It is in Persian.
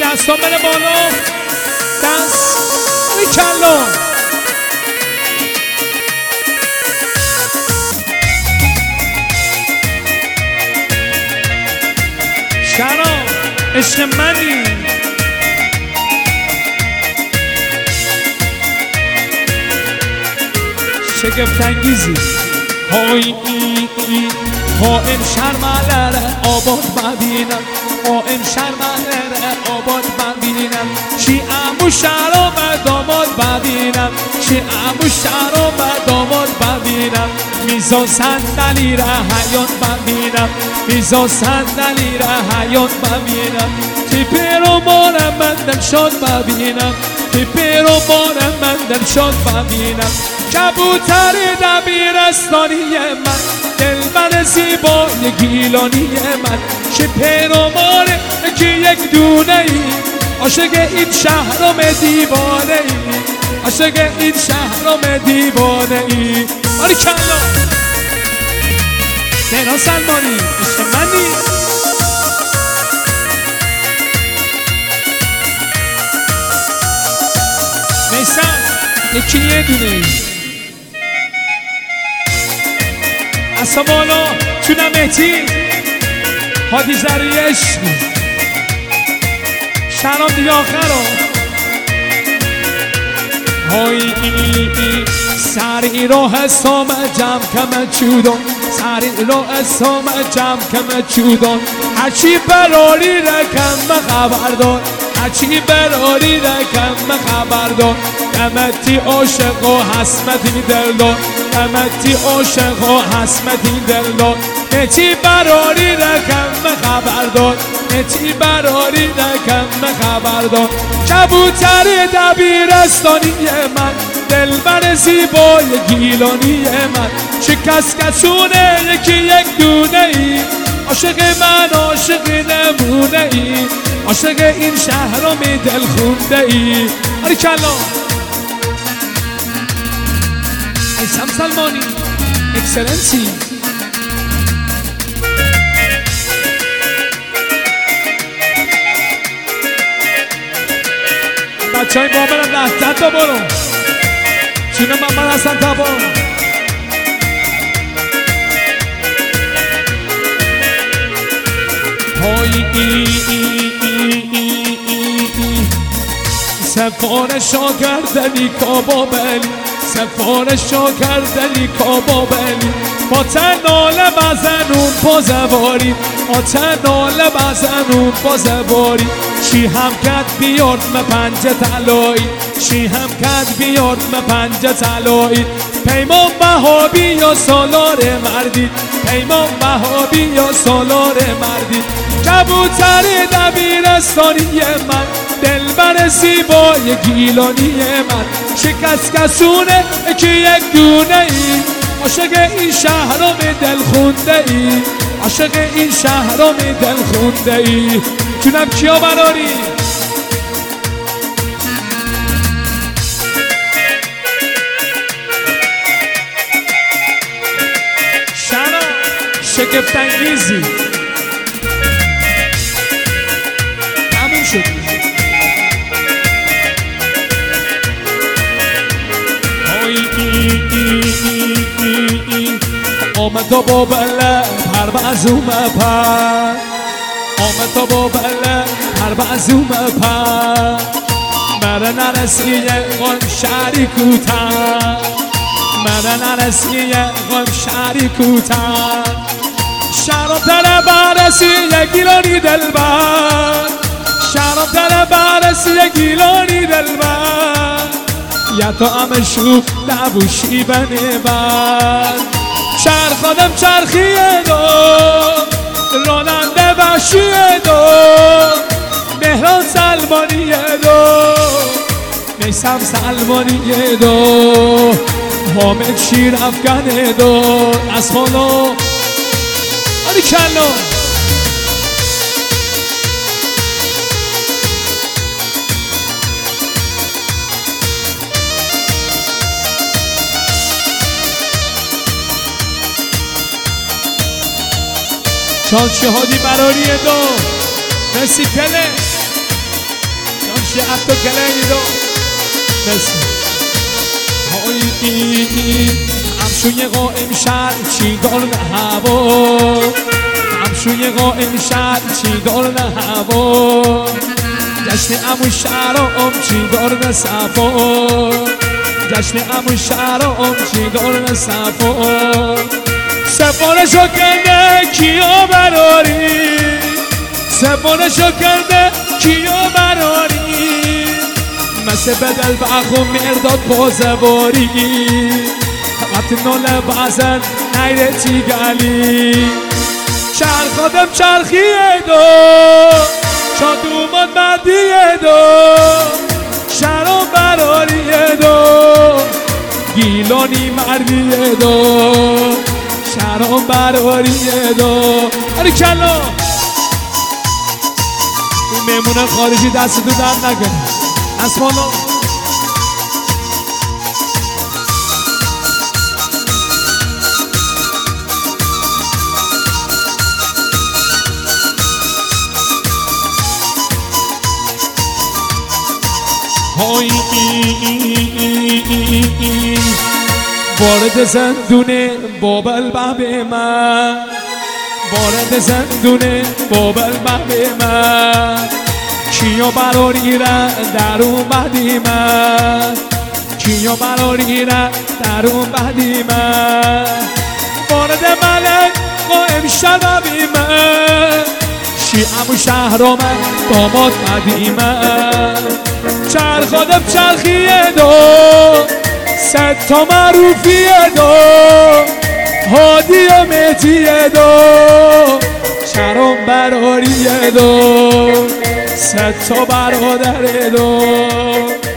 دست ها بره بالا، دست ریکلو شراب عشق منی شگفت انگیزی های قائم شرملره آباد ببینم، قائم شرملره آباد ببینم، شیعمو شراب داماد ببینم، شیعمو شراب داماد ببینم، میزا صندلی را حیات ببینم، میزا صندلی را حیات ببینم، تیپی رو مارم من دلشاد ببینم، تیپی رو مارم من دلشاد ببینم، کبوتر دبیرستانی من، دلبر زیبای گیلانی من، شپر و ماره که یک دونه ای، عاشق این شهرام دیوانه ای، عاشق این شهرام دیوانه ای. باریکلا تهران سلمانی عشق منی. میسم یکی یه دونه ای اصلا بالا چونم مهتی هادی زری عشق شرام دیگه آخر های سری راه حسام جمع کم چودان، سری راه حسام جمع کم چودان، هرچی براری رکم خبردار، هرچی براری رکم خبردار، قمتی عاشق و حسمتی دلدار، قمتی عاشق و حسمتی دلدار، نتی براری رکم خبردار، نتی براری رکم خبردار، کبوتر دبیرستانی من، دلبر زیبای گیلانی من، شکست کسونه یکی یک دونه ای، عاشق من عاشق نمونه ای، عاشق این شهرام دل خونده ای. باریکلا میثم سلمانی اکسلنسی. بچه های بابرم 10 تا برو چونه من حسن تبا سفارشا کردنی کابابلی، سفارشا کردنی کابابلی، با تناله بزنون بازواری، با تناله بزنون بازواری، چی هم کد بیارد me پنجه تلایی، چی هم کد بیارد me پنجه تلایی، پیمان وهابی یا سالار مردی، پیمان وهابی یا سالار مردی، کبوتر دبیرستانی من، دلبر زیبای گیلانی من، شکست کسونه که یک دونه ای، عاشق این شهرام دل خونده ای، عاشق این شهرام دل خونده ای. جونم کیا براری شنا شگفت انگیزی تموم شد. آمد تا با بله پرواز پر، آمد تا با بله پرواز پر، مره نرسیه غم شهری کوتر، مره نرسیه غم شهری کوتر، شراب تره برسیه گیلانی دلبر، شراب تره برسیه گیلانی دلبر، یا تو همشو نبوشی بنه بر، چرخادم چرخیه دو راننده بشیه دو، مهران سلمانیه دو، میثم سلمانیه دو، حامد شیر افغانه دو، اسمانو باریکلا چالچه هادی براری دو، مرسی پله یه حتی کلنی رو مثل همشوی قائم شد چی دار هوا همشوی قائم شد چی دار هوا جشن امو شهرام چی دار صفا جشن امو شهرام چی دار صفا سفارشو کرده کیا براری سفارشو کرده کیا براری مثل بدل بخو مرداد بازواری وقتی ناله بزن نیره چی گلی چرخادم چرخیه دو شاد اومد مردیه دو شرام براریه دو گیلانی مردیه دو شرام براریه دو آری کلا این میمونه خارجی دست تو در نکنه اسمالا های وارد زندونه بابل باب من وارد زندونه بابل باب من کیا براری را در اومدی من کیا براری را در اومدی من وارد ملک قائم شدمی من شیعم و شهرام داماد قدیمه چرخادم چرخیه دو صد تا معروفیه دو هادی و مهدیه دو شرام براریه دو صد تا برادره دو